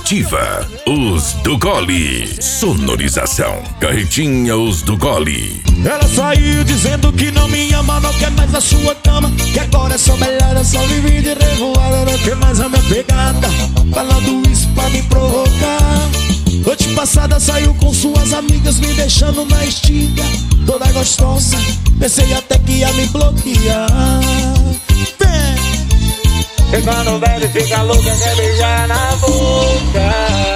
Ativa, os do Gole. Sonorização, Carretinha Os do Gole. Ela saiu dizendo que não me ama, não quer mais a sua cama, que agora é só melhor, só vive de revoada, não quer mais a minha pegada, falando isso pra me provocar. Noite passada saiu com suas amigas, me deixando na estiga, toda gostosa, pensei até que ia me bloquear. E quando bebe fica louca, quer beijar na boca.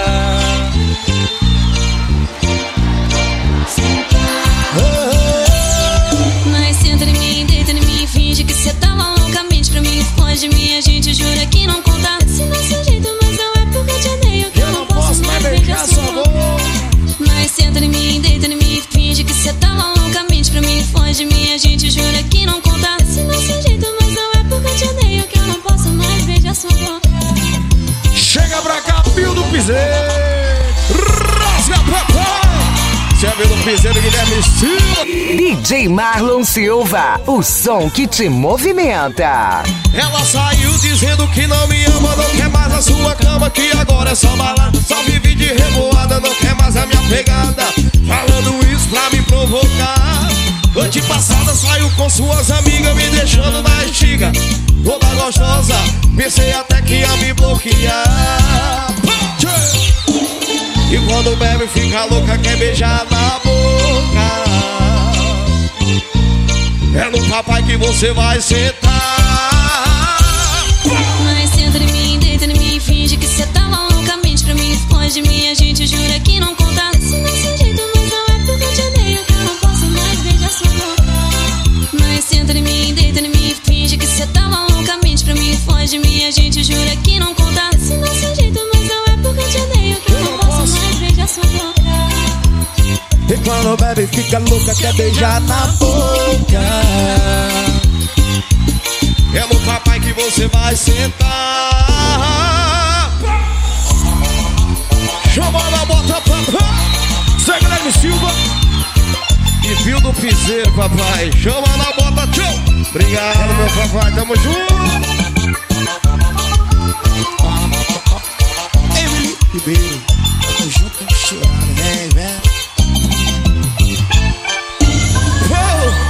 Mas senta em mim, deita em mim, finge que cê tá loucamente pra mim. Foge de mim, a gente jura que não conta. Se não seu jeito, mas não é porque eu te odeio, que eu não posso mais beijar sua boca. Mas senta em mim, deita em mim, finge que cê tá loucamente pra mim. Foge de mim, a gente jura que não conta. Se não seu jeito, mas não é porque eu te odeio, que eu não posso mais beijar sua boca. Chega pra cá, Pio do Piseiro, rasga papai. Você é do Piseiro, Guilherme Silva. DJ Marlon Silva, o som que te movimenta. Ela saiu dizendo que não me ama, não quer mais a sua cama, que agora é só balada, só vive de revoada, não quer mais a minha pegada, falando isso pra me provocar. Noite passada saiu com suas amigas, me deixando na estiga, toda gostosa, pensei até que ia me bloquear. E quando bebe fica louca, quer beijar na boca. É no papai que você vai sentar. Mas senta em mim, deita em mim, finge que cê tá loucamente pra mim. Foge de mim, a gente jura que não conta. Se não seu jeito, mas não é porque eu te odeio, que eu não posso mais beijar sua boca. Mas senta em mim, deita em mim, finge que cê tá loucamente pra mim. Foge de mim, a gente jura que não conta. Se não seu jeito, mas não é porque eu te odeio, que eu não posso mais beijar sua boca. E quando bebe fica louca, quer beijar na boca. É no papai que você vai sentar. Chama na bota, papai. Zé Guilherme Silva e Pio do Piseiro, papai. Chama na bota, tchau. Obrigado, meu papai, tamo junto. Emily Ribeiro.